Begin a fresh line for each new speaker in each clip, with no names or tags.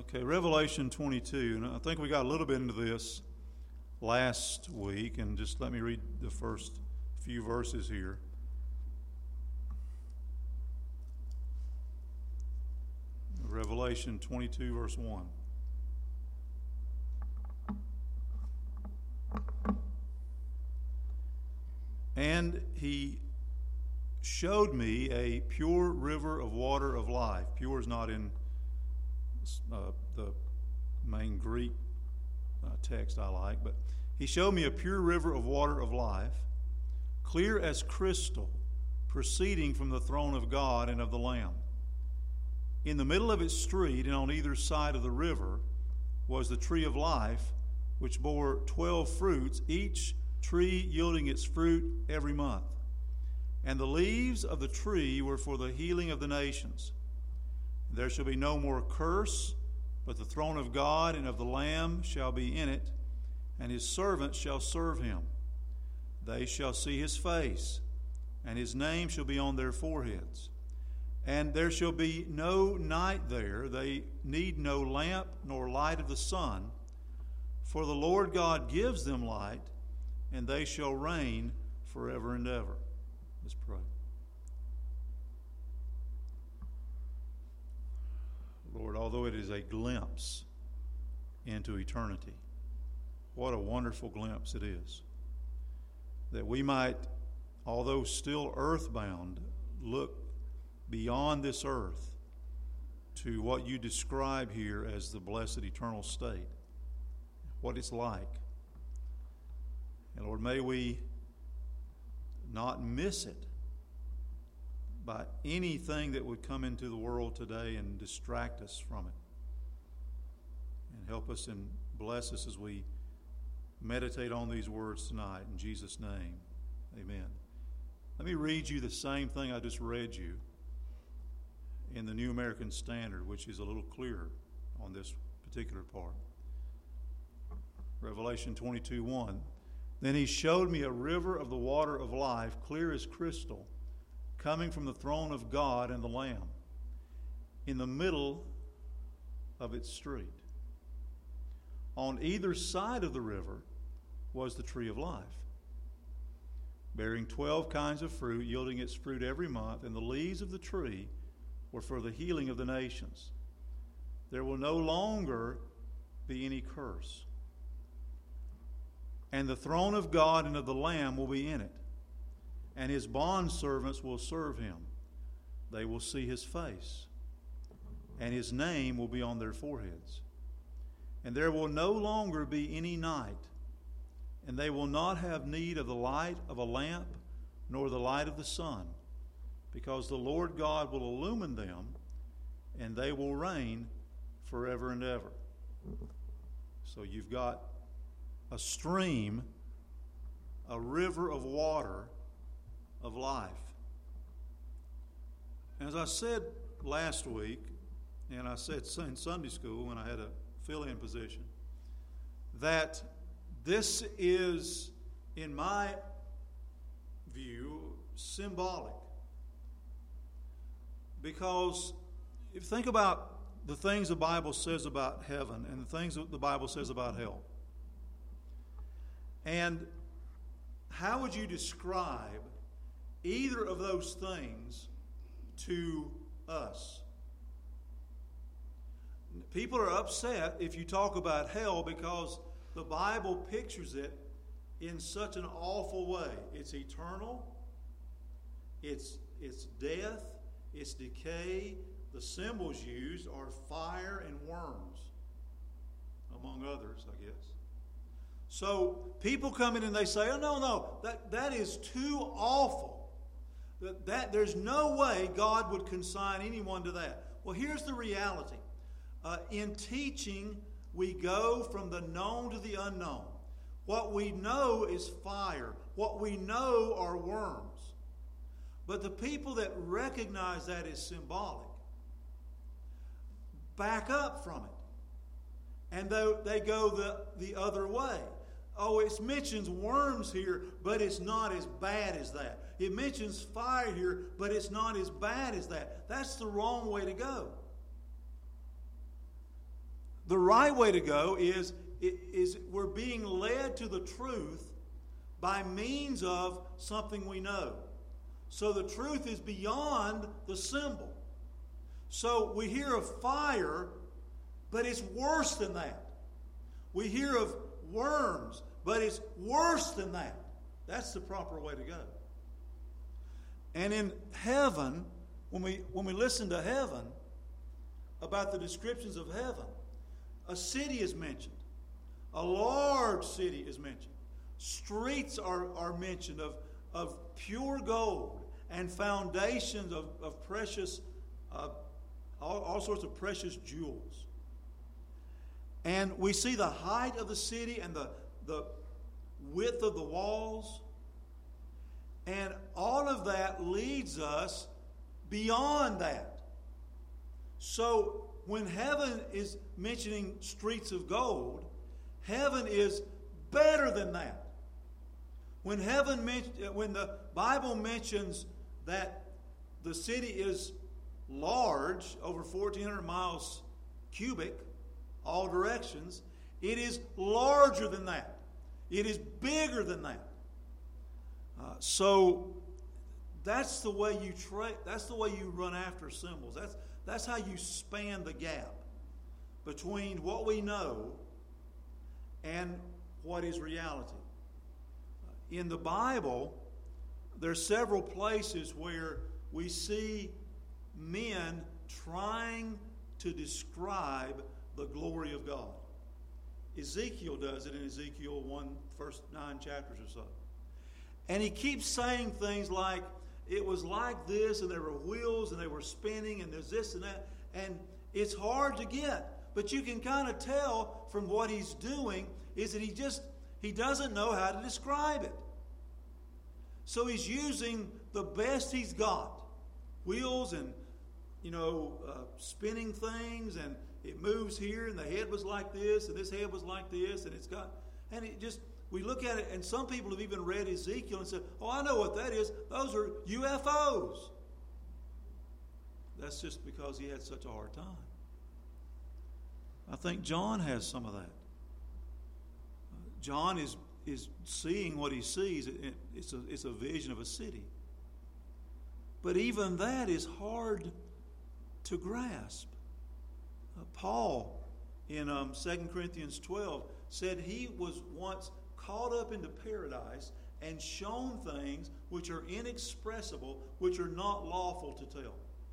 Okay, Revelation 22, and I think we got a little bit into this last week, and just let me read the first few verses here. Revelation 22, verse 1. And he showed me a pure river of water of life. Pure is not in the main Greek text I like, but he showed me a pure river of water of life, clear as crystal, proceeding from the throne of God and of the Lamb. In the middle of its street and on either side of the river was the tree of life, which bore 12 fruits, each tree yielding its fruit every month. And the leaves of the tree were for the healing of the nations. There shall be no more curse, but the throne of God and of the Lamb shall be in it, and his servants shall serve him. They shall see his face, and his name shall be on their foreheads. And there shall be no night there. They need no lamp nor light of the sun, for the Lord God gives them light, and they shall reign forever and ever. Let's pray. Lord, although it is a glimpse into eternity, what a wonderful glimpse it is. That we might, although still earthbound, look beyond this earth to what you describe here as the blessed eternal state, what it's like. And Lord, may we not miss it by anything that would come into the world today and distract us from it. And help us and bless us as we meditate on these words tonight. In Jesus' name, amen. Let me read you the same thing I just read you in the New American Standard, which is a little clearer on this particular part. Revelation 22:1. Then he showed me a river of the water of life, clear as crystal, coming from the throne of God and the Lamb, in the middle of its street. On either side of the river was the tree of life, bearing 12 kinds of fruit, yielding its fruit every month, and the leaves of the tree were for the healing of the nations. There will no longer be any curse. And the throne of God and of the Lamb will be in it, and his bondservants will serve him. They will see his face, and his name will be on their foreheads. And there will no longer be any night, and they will not have need of the light of a lamp, nor the light of the sun, because the Lord God will illumine them, and they will reign forever and ever. So you've got a stream, a river of water of life. As I said last week, and I said in Sunday school when I had a fill-in position, that this is, in my view, symbolic. Because if you think about the things the Bible says about heaven and the things that the Bible says about hell, and how would you describe either of those things to us? People are upset if you talk about hell because the Bible pictures it in such an awful way. It's eternal, it's death, it's decay. The symbols used are fire and worms, among others, I guess. So people come in and they say, oh, no, that is too awful. That there's no way God would consign anyone to that. Well, here's the reality. In teaching, we go from the known to the unknown. What we know is fire. What we know are worms. But the people that recognize that as symbolic back up from it. And they go the other way. Oh, it mentions worms here, but it's not as bad as that. It mentions fire here, but it's not as bad as that. That's the wrong way to go. The right way to go is we're being led to the truth by means of something we know. So the truth is beyond the symbol. So we hear of fire, but it's worse than that. We hear of worms, but it's worse than that. That's the proper way to go. And in heaven, when we listen to heaven, about the descriptions of heaven, a city is mentioned. A large city is mentioned. Streets are mentioned of pure gold and foundations of precious, all sorts of precious jewels. And we see the height of the city and the width of the walls. And all of that leads us beyond that. So when heaven is mentioning streets of gold, heaven is better than that. When the Bible mentions that the city is large, over 1,400 miles cubic, all directions, it is larger than that. It is bigger than that. So that's the way you run after symbols. That's how you span the gap between what we know and what is reality. In the Bible, there are several places where we see men trying to describe the glory of God. Ezekiel does it in Ezekiel 1, first 9 chapters or so. And he keeps saying things like, it was like this, and there were wheels, and they were spinning, and there's this and that. And it's hard to get. But you can kind of tell from what he's doing is that he doesn't know how to describe it. So he's using the best he's got. Wheels and, spinning things, and it moves here, and the head was like this, and this head was like this, and we look at it, and some people have even read Ezekiel and said, oh, I know what that is. Those are UFOs. That's just because he had such a hard time. I think John has some of that. John is seeing what he sees. It's a vision of a city. But even that is hard to grasp. Paul, in 2 Corinthians 12, said he was once caught up into paradise and shown things which are inexpressible, which are not lawful to tell.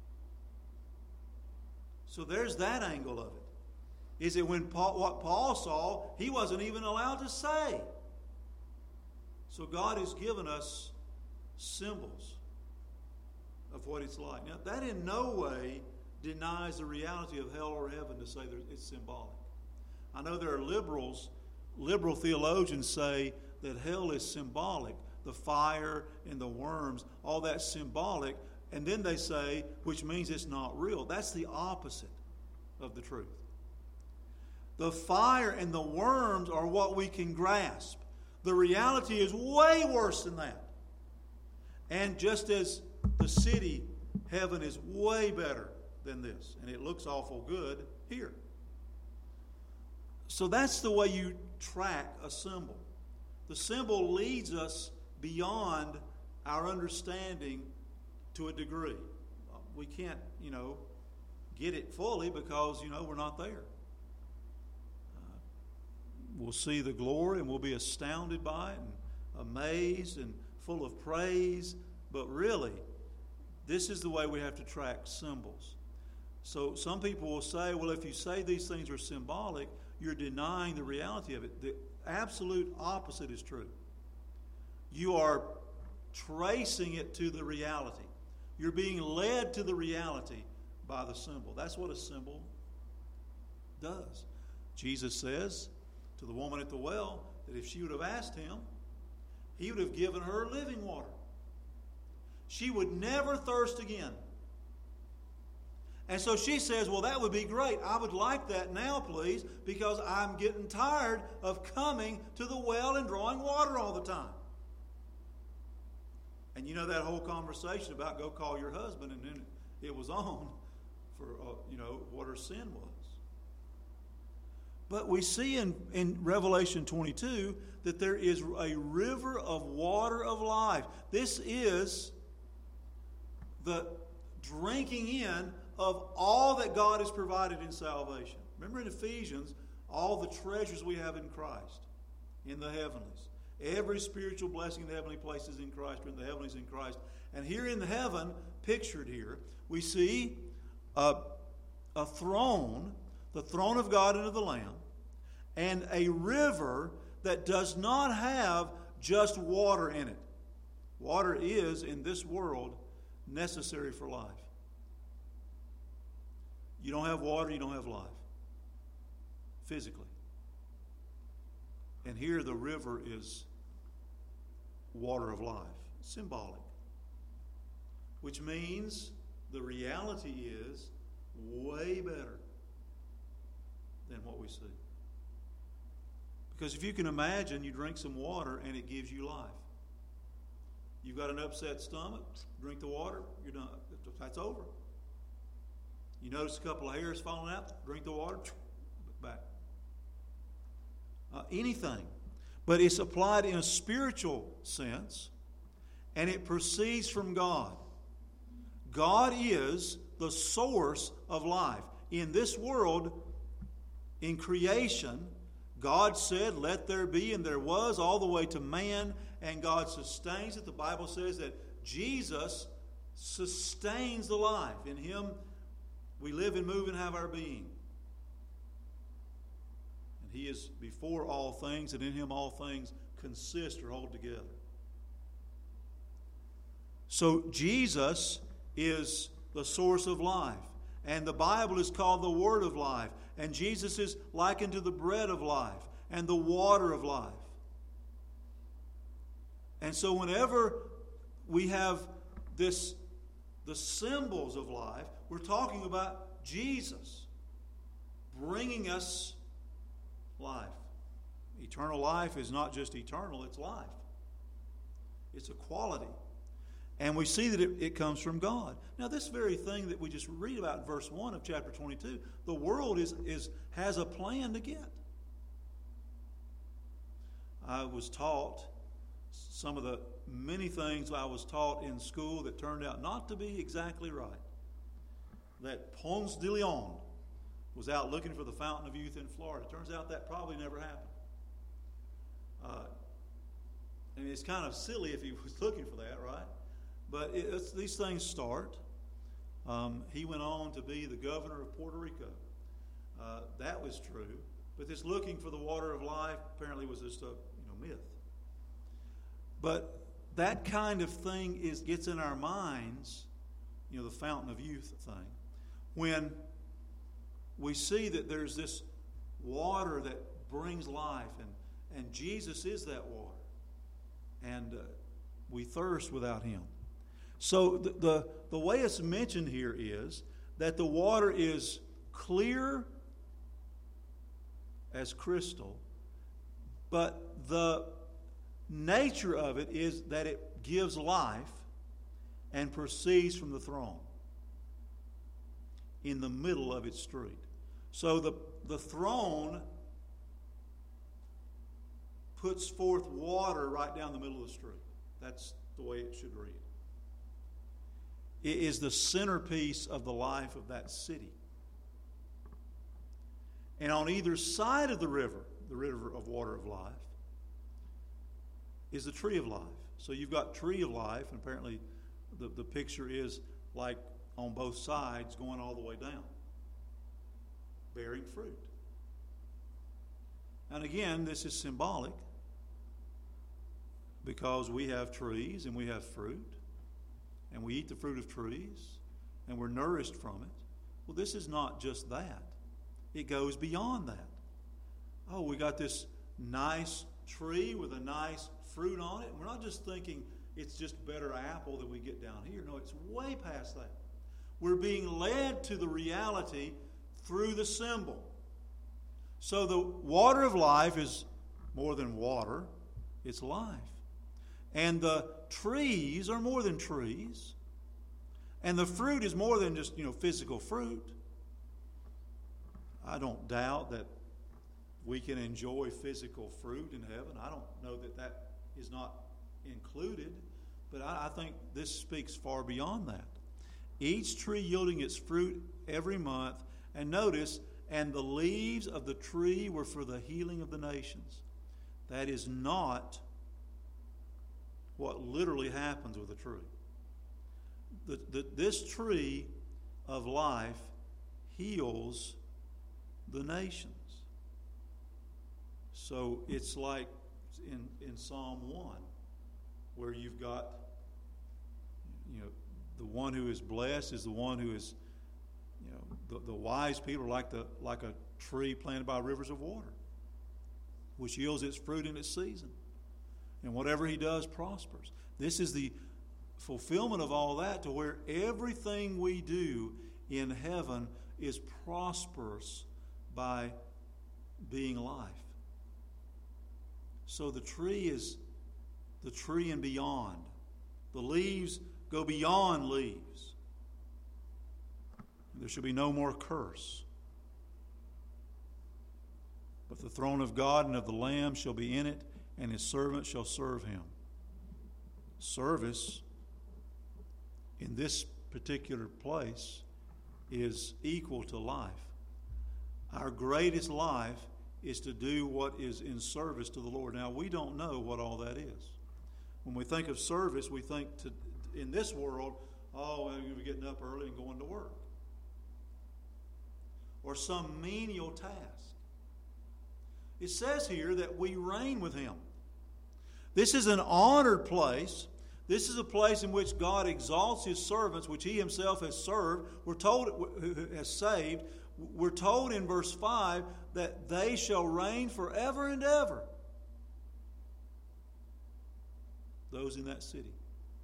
So there's that angle of it. Is that what Paul saw, he wasn't even allowed to say. So God has given us symbols of what it's like. Now, that in no way denies the reality of hell or heaven to say that it's symbolic. I know there are liberal theologians say that hell is symbolic. The fire and the worms, all that's symbolic. And then they say, which means it's not real. That's the opposite of the truth. The fire and the worms are what we can grasp. The reality is way worse than that. And just as the city, heaven is way better than this. And it looks awful good here. So that's the way you track a symbol. The symbol leads us beyond our understanding to a degree. We can't, get it fully because, we're not there. We'll see the glory and we'll be astounded by it and amazed and full of praise. But really, this is the way we have to track symbols. So some people will say, well, if you say these things are symbolic, you're denying the reality of it. The absolute opposite is true. You are tracing it to the reality. You're being led to the reality by the symbol. That's what a symbol does. Jesus says to the woman at the well that if she would have asked him, he would have given her living water. She would never thirst again. And so she says, well, that would be great. I would like that now, please, because I'm getting tired of coming to the well and drawing water all the time. And that whole conversation about go call your husband, and then it was on for, what her sin was. But we see in Revelation 22 that there is a river of water of life. This is the drinking in of all that God has provided in salvation. Remember in Ephesians, all the treasures we have in Christ, in the heavenlies. Every spiritual blessing in the heavenly places in Christ, or in the heavenlies in Christ. And here in heaven, pictured here, we see a throne, the throne of God and of the Lamb, and a river that does not have just water in it. Water is, in this world, necessary for life. You don't have water, you don't have life. Physically. And here the river is water of life. Symbolic. Which means the reality is way better than what we see. Because if you can imagine, you drink some water and it gives you life. You've got an upset stomach, drink the water, you're done. That's over. You notice a couple of hairs falling out, drink the water, back. Anything. But it's applied in a spiritual sense, and it proceeds from God. God is the source of life. In this world, in creation, God said, let there be, and there was, all the way to man, and God sustains it. The Bible says that Jesus sustains the life. In Him, we live and move and have our being. And He is before all things, and in Him all things consist or hold together. So Jesus is the source of life. And the Bible is called the Word of life. And Jesus is likened to the bread of life and the water of life. And so whenever we have the symbols of life, we're talking about Jesus bringing us life. Eternal life is not just eternal, it's life. It's a quality. And we see that it comes from God. Now, this very thing that we just read about in verse 1 of chapter 22, the world has a plan to get. I was taught some of the many things I was taught in school that turned out not to be exactly right. That Ponce de Leon was out looking for the fountain of youth in Florida. Turns out that probably never happened. I mean, it's kind of silly if he was looking for that, right? But these things start. He went on to be the governor of Puerto Rico. That was true. But this looking for the water of life apparently was just a myth. But that kind of thing gets in our minds, the fountain of youth thing, when we see that there's this water that brings life, and Jesus is that water. And we thirst without Him. So the way it's mentioned here is that the water is clear as crystal, but the nature of it is that it gives life and proceeds from the throne in the middle of its street. So the throne puts forth water right down the middle of the street. That's the way it should read. It is the centerpiece of the life of that city. And on either side of the river of water of life, is the tree of life. So you've got tree of life, and apparently the picture is like on both sides going all the way down, bearing fruit. And again, this is symbolic because we have trees and we have fruit. And we eat the fruit of trees, and we're nourished from it. Well, this is not just that. It goes beyond that. Oh, we got this nice tree with a nice fruit on it. And we're not just thinking it's just better apple that we get down here. No, it's way past that. We're being led to the reality through the symbol. So the water of life is more than water. It's life. And the trees are more than trees. And the fruit is more than just, physical fruit. I don't doubt that we can enjoy physical fruit in heaven. I don't know that that is not included, but I think this speaks far beyond that. Each tree yielding its fruit every month, and notice, and the leaves of the tree were for the healing of the nations. That is not what literally happens with a tree. This tree of life heals the nations. So it's like in Psalm 1, where you've got, the one who is blessed is the one who is, the wise people are like a tree planted by rivers of water, which yields its fruit in its season. And whatever he does prospers. This is the fulfillment of all that, to where everything we do in heaven is prosperous by being life. So the tree is the tree and beyond. The leaves go beyond leaves. There shall be no more curse. But the throne of God and of the Lamb shall be in it, and his servants shall serve him. Service in this particular place is equal to life. Our greatest life is to do what is in service to the Lord. Now, we don't know what all that is. When we think of service, we think in this world, we're going to be getting up early and going to work. Or some menial task. It says here that we reign with him. This is an honored place. This is a place in which God exalts his servants, which he himself has served. We're told, has saved. We're told in verse 5 that they shall reign forever and ever. Those in that city.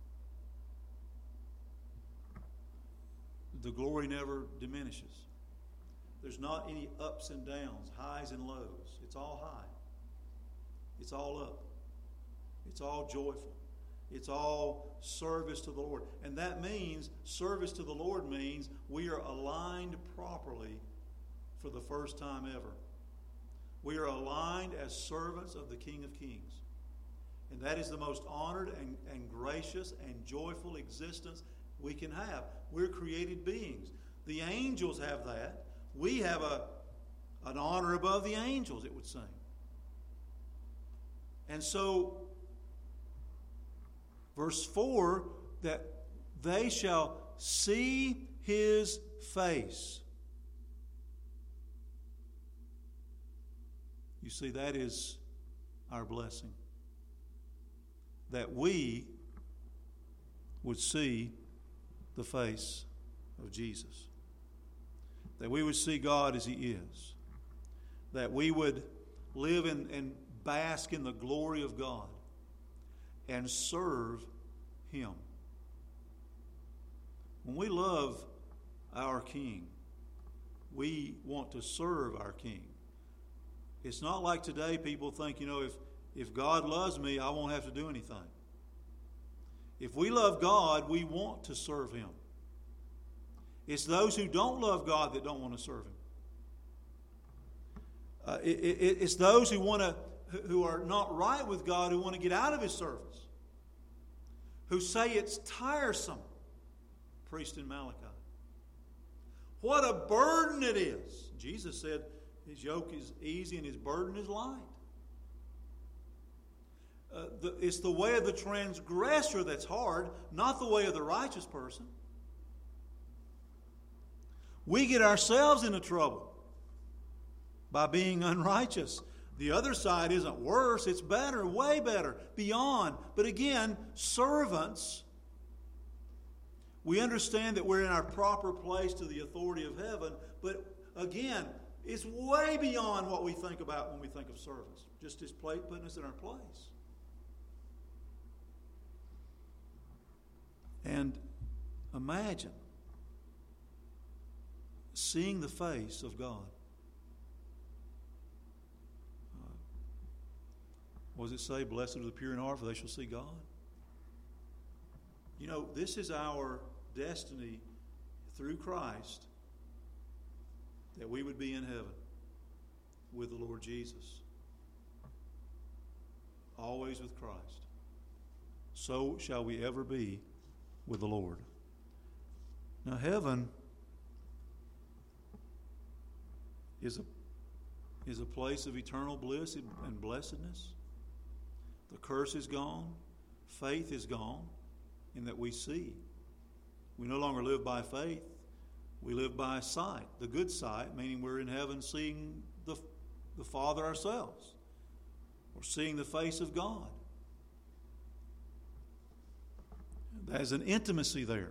The glory never diminishes. There's not any ups and downs, highs and lows. It's all high. It's all up. It's all joyful. It's all service to the Lord. And that means, service to the Lord means we are aligned properly for the first time ever. We are aligned as servants of the King of Kings. And that is the most honored and gracious and joyful existence we can have. We're created beings. The angels have that. We have an honor above the angels, it would seem. And so, verse 4, that they shall see his face. You see, that is our blessing. That we would see the face of Jesus. That we would see God as he is. That we would live and bask in the glory of God and serve him. When we love our King, we want to serve our King. It's not like today people think, if God loves me, I won't have to do anything. If we love God, we want to serve him. It's those who don't love God that don't want to serve him. It's those who are not right with God who want to get out of his service. Who say it's tiresome. Priest in Malachi. What a burden it is. Jesus said his yoke is easy and his burden is light. It's the way of the transgressor that's hard, not the way of the righteous person. We get ourselves into trouble by being unrighteous. The other side isn't worse, it's better, way better, beyond. But again, servants, we understand that we're in our proper place to the authority of heaven, but again, it's way beyond what we think about when we think of service. Just his putting us in our place. And imagine seeing the face of God. What does it say? Blessed are the pure in heart, for they shall see God. This is our destiny through Christ, that we would be in heaven. with the Lord Jesus. Always with Christ. So shall we ever be with the Lord. Now, heaven is a place of eternal bliss and blessedness. The curse is gone. Faith is gone in that we see. We no longer live by faith. We live by sight, the good sight, meaning we're in heaven seeing the Father ourselves. Or seeing the face of God. There's an intimacy there.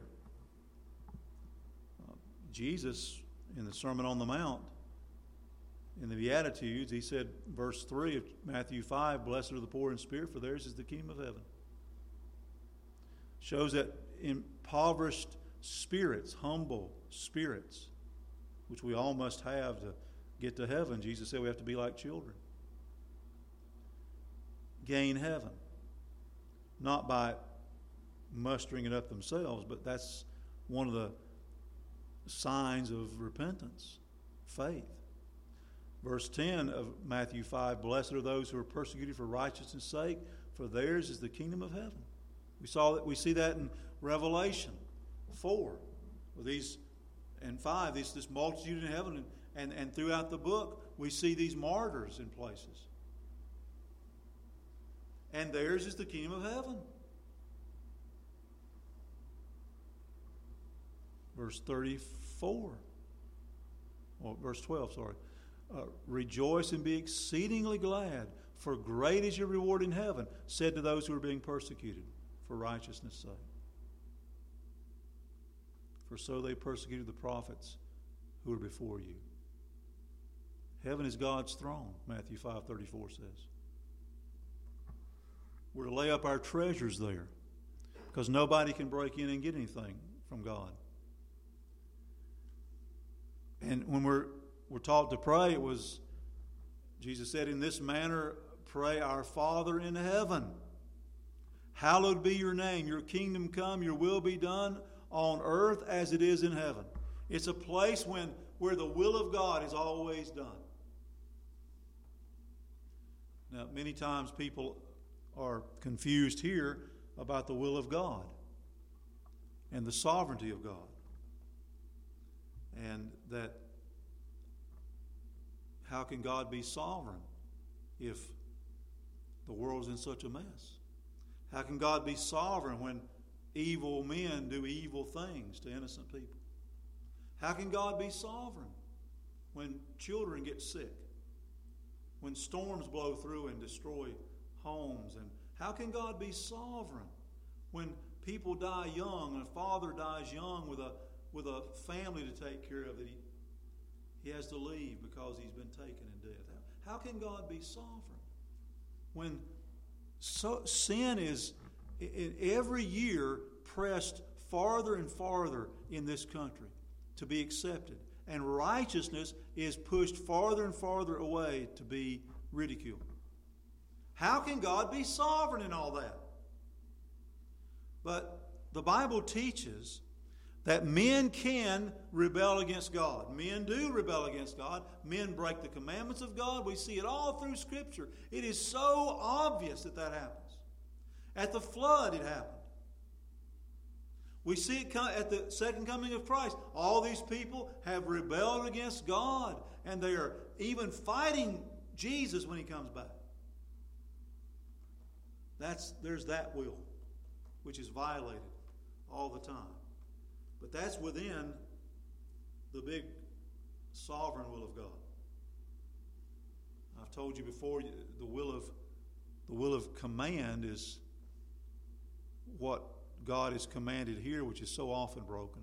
Jesus, in the Sermon on the Mount, in the Beatitudes, he said, verse 3 of Matthew 5, "Blessed are the poor in spirit, for theirs is the kingdom of heaven." Shows that impoverished spirits, humble spirits, which we all must have to get to heaven. Jesus said we have to be like children. Gain heaven. Not by mustering it up themselves, but that's one of the signs of repentance, faith. Verse 10 of Matthew 5, "Blessed are those who are persecuted for righteousness' sake, for theirs is the kingdom of heaven." We see that in Revelation 4, these and 5, this multitude in heaven, and throughout the book we see these martyrs in places. And theirs is the kingdom of heaven. Verse 34. Well, verse 12, sorry. "Rejoice and be exceedingly glad, for great is your reward in heaven," said to those who are being persecuted for righteousness' sake. "For so they persecuted the prophets who were before you." Heaven is God's throne, Matthew 5:34 says. We're to lay up our treasures there because nobody can break in and get anything from God. And when we're taught to pray, Jesus said, "In this manner pray, our Father in heaven. Hallowed be your name. Your kingdom come. Your will be done on earth as it is in heaven." It's a place where the will of God is always done. Now, many times people are confused here about the will of God and the sovereignty of God. And that how can God be sovereign if the world's in such a mess? How can God be sovereign when evil men do evil things to innocent people? How can God be sovereign when children get sick? When storms blow through and destroy homes? And how can God be sovereign when people die young and a father dies young with a family to take care of that he has to leave because he's been taken in death? How can God be sovereign when sin is every year pressed farther and farther in this country to be accepted, and righteousness is pushed farther and farther away to be ridiculed? How can God be sovereign in all that? But the Bible teaches that men can rebel against God. Men do rebel against God. Men break the commandments of God. We see it all through Scripture. It is so obvious that happens. At the flood, it happened. We see it at the second coming of Christ. All these people have rebelled against God, and they are even fighting Jesus when he comes back. There's that will, which is violated all the time. But that's within the big sovereign will of God. I've told you before, the will of command is what God has commanded here, which is so often broken.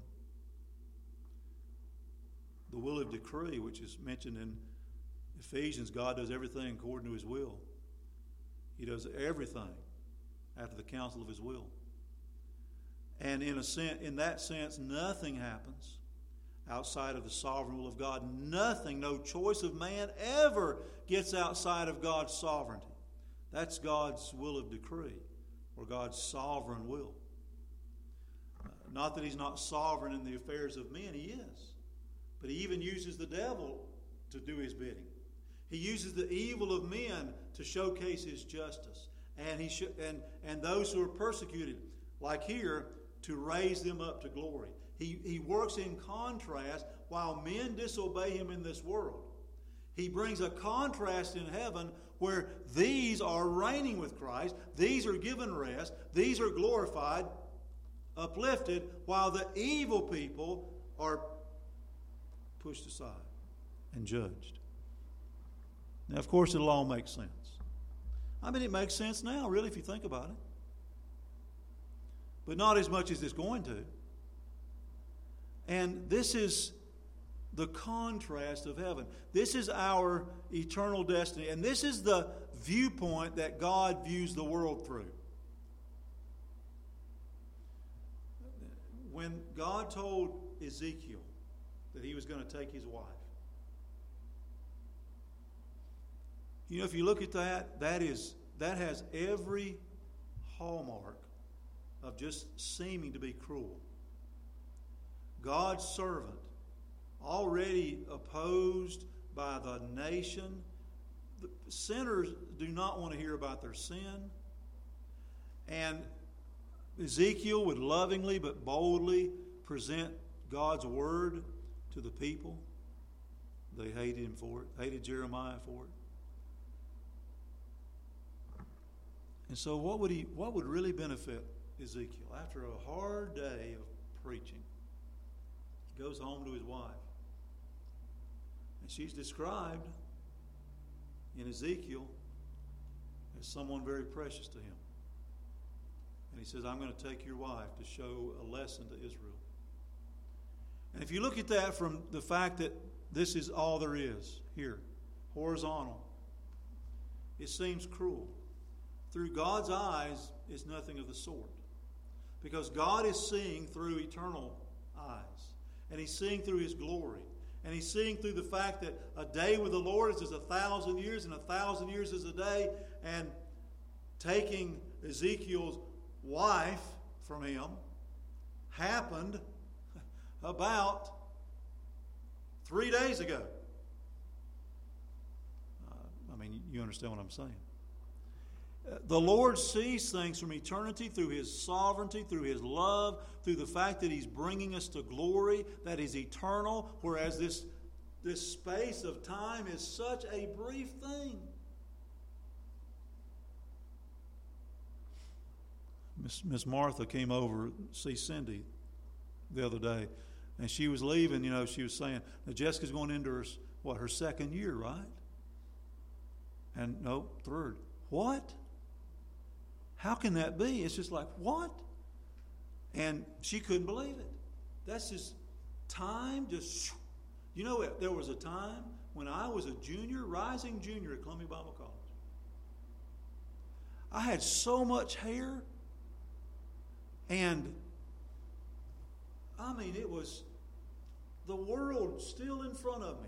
The will of decree, which is mentioned in Ephesians, God does everything according to his will. He does everything after the counsel of his will. And in that sense, nothing happens outside of the sovereign will of God. Nothing, no choice of man ever gets outside of God's sovereignty. That's God's will of decree, or God's sovereign will. Not that he's not sovereign in the affairs of men, he is. But he even uses the devil to do his bidding. He uses the evil of men to showcase His justice. And those who are persecuted, like here, to raise them up to glory. He works in contrast while men disobey Him in this world. He brings a contrast in heaven where these are reigning with Christ, these are given rest, these are glorified, uplifted, while the evil people are pushed aside and judged. Now, of course, it'll all make sense. I mean, it makes sense now, really, if you think about it. But not as much as it's going to. And this is the contrast of heaven. This is our eternal destiny. And this is the viewpoint that God views the world through. When God told Ezekiel that he was going to take his wife, you know, if you look at that has every hallmark of just seeming to be cruel. God's servant, already opposed by the nation. The sinners do not want to hear about their sin. And Ezekiel would lovingly but boldly present God's word to the people. They hated him for it, hated Jeremiah for it. And so what would really benefit Ezekiel after a hard day of preaching? He goes home to his wife. And she's described in Ezekiel as someone very precious to him. And he says, I'm going to take your wife to show a lesson to Israel. And if you look at that from the fact that this is all there is here, horizontal, it seems cruel. Through God's eyes, it's nothing of the sort. Because God is seeing through eternal eyes. And He's seeing through His glory. And He's seeing through the fact that a day with the Lord is as 1,000 years, and 1,000 years is a day. And taking Ezekiel's wife from him happened about 3 days ago. I mean, you understand what I'm saying. The Lord sees things from eternity through His sovereignty, through His love, through the fact that He's bringing us to glory that is eternal, whereas this space of time is such a brief thing. Miss Martha came over to see Cindy the other day, and she was leaving, she was saying, now Jessica's going into her second year, right? And no, third. What? How can that be? It's just like, what? And she couldn't believe it. That's just time, there was a time when I was a rising junior at Columbia Bible College. I had so much hair, and it was the world still in front of me.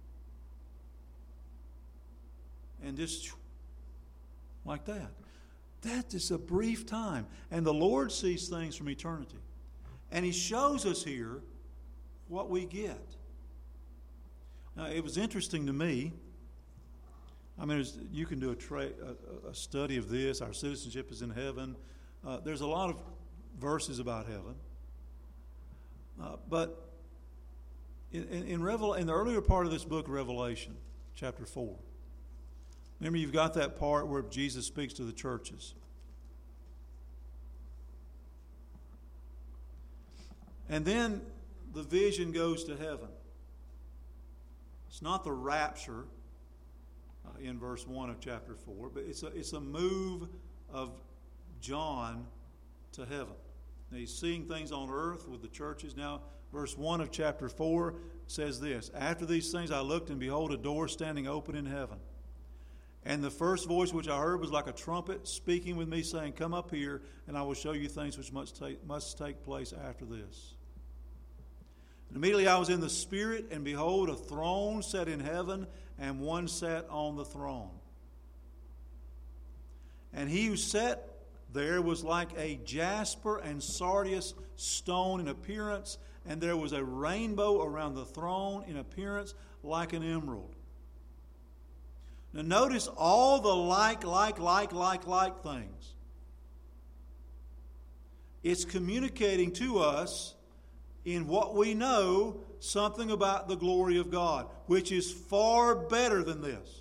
And just like that. That is a brief time. And the Lord sees things from eternity. And He shows us here what we get. Now, it was interesting to me. You can do a study of this. Our citizenship is in heaven. There's a lot of verses about heaven. But in the earlier part of this book, Revelation, chapter 4, remember, you've got that part where Jesus speaks to the churches. And then the vision goes to heaven. It's not the rapture in verse 1 of chapter 4, but it's a move of John to heaven. Now, he's seeing things on earth with the churches. Now, verse 1 of chapter 4 says this, after these things I looked, and behold, a door standing open in heaven. And the first voice which I heard was like a trumpet speaking with me, saying, come up here, and I will show you things which must take place after this. And immediately I was in the Spirit, and behold, a throne set in heaven, and one sat on the throne. And he who sat there was like a jasper and sardius stone in appearance, and there was a rainbow around the throne in appearance like an emerald. Now notice all the like things. It's communicating to us in what we know something about the glory of God, which is far better than this.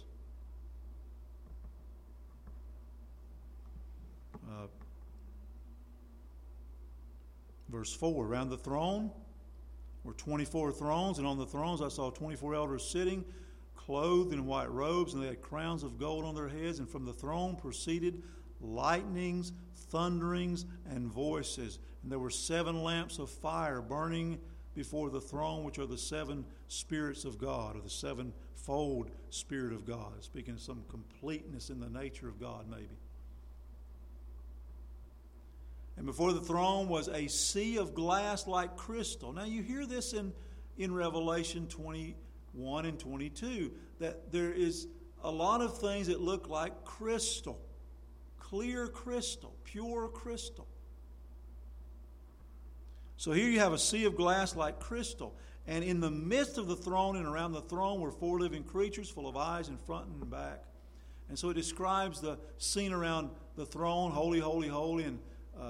Verse 4, around the throne were 24 thrones, and on the thrones I saw 24 elders sitting, clothed in white robes, and they had crowns of gold on their heads, and from the throne proceeded lightnings, thunderings, and voices. And there were 7 lamps of fire burning before the throne, which are the 7 spirits of God, or the 7-fold Spirit of God. Speaking of some completeness in the nature of God, maybe. And before the throne was a sea of glass like crystal. Now you hear this in Revelation 21 and 22, that there is a lot of things that look like crystal. Clear crystal, pure crystal. So here you have a sea of glass like crystal. And in the midst of the throne and around the throne were 4 living creatures full of eyes in front and back. And so it describes the scene around the throne, holy, holy, holy, and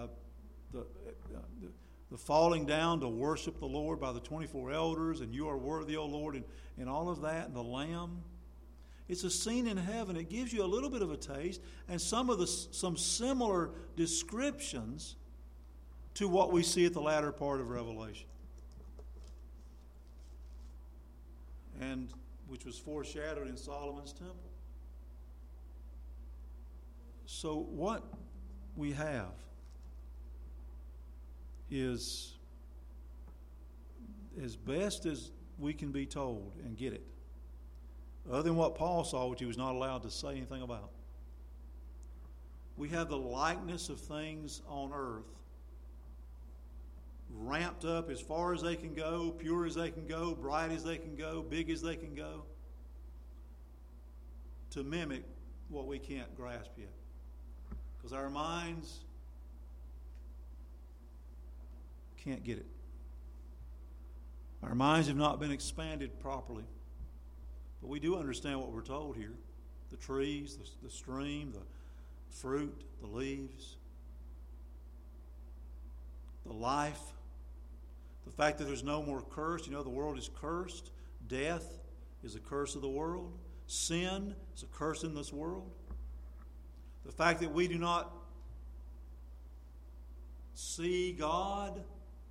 the falling down to worship the Lord by the 24 elders, and you are worthy, O Lord, and all of that, and the Lamb. It's a scene in heaven. It gives you a little bit of a taste, and some similar descriptions to what we see at the latter part of Revelation, and which was foreshadowed in Solomon's temple. So what we have is, as best as we can be told and get it, other than what Paul saw, which he was not allowed to say anything about. We have the likeness of things on earth ramped up as far as they can go, pure as they can go, bright as they can go, big as they can go, to mimic what we can't grasp yet. Because our minds can't get it. Our minds have not been expanded properly. But we do understand what we're told here. The trees, the stream, the fruit, the leaves, the life, the fact that there's no more curse. You know, the world is cursed. Death is a curse of the world. Sin is a curse in this world. The fact that we do not see God.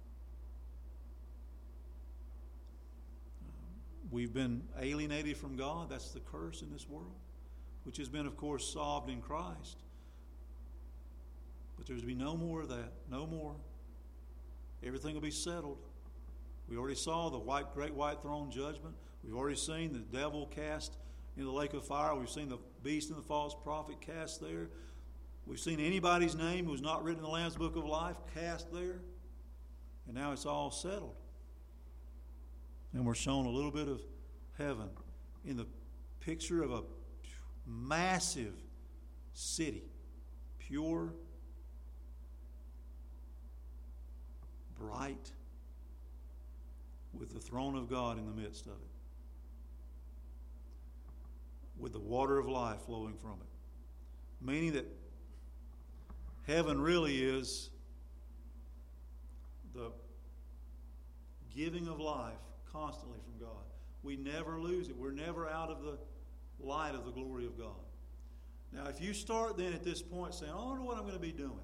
We've been alienated from God. That's the curse in this world, which has been, of course, solved in Christ. But there's to be no more of that. No more. Everything will be settled. We already saw the great white throne judgment. We've already seen the devil cast in the lake of fire. We've seen the beast and the false prophet cast there. We've seen anybody's name who was not written in the Lamb's Book of Life cast there. And now it's all settled. And we're shown a little bit of heaven in the picture of a massive city. Pure, bright, with the throne of God in the midst of it, with the water of life flowing from it. Meaning that heaven really is the giving of life constantly from God. We never lose it. We're never out of the light of the glory of God. Now, if you start then at this point saying, I wonder what I'm going to be doing.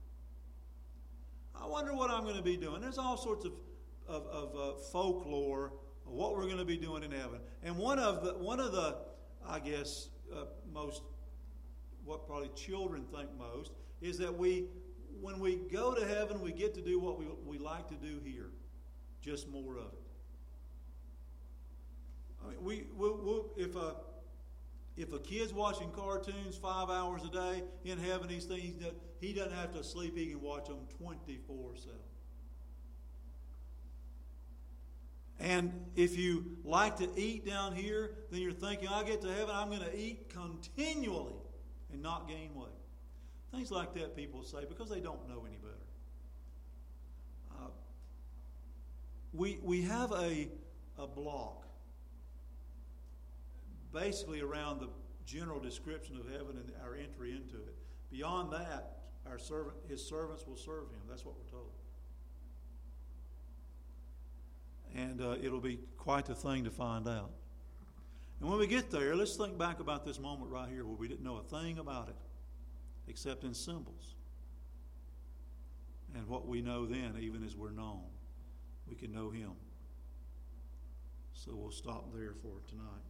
I wonder what I'm going to be doing. There's all sorts of folklore of what we're going to be doing in heaven. And one of the I guess, most, what probably children think most, is that when we go to heaven, we get to do what we like to do here. Just more of it. I mean, if a kid's watching cartoons 5 hours a day in heaven, he doesn't have to sleep. He can watch them 24/7. And if you like to eat down here, then you're thinking, I get to heaven, I'm going to eat continually and not gain weight. Things like that people say because they don't know any better. We have a block basically around the general description of heaven and our entry into it. Beyond that, his servants will serve him. That's what we're told. And it'll be quite the thing to find out. And when we get there, let's think back about this moment right here where we didn't know a thing about it except in symbols. And what we know then, even as we're known, we can know him. So we'll stop there for tonight.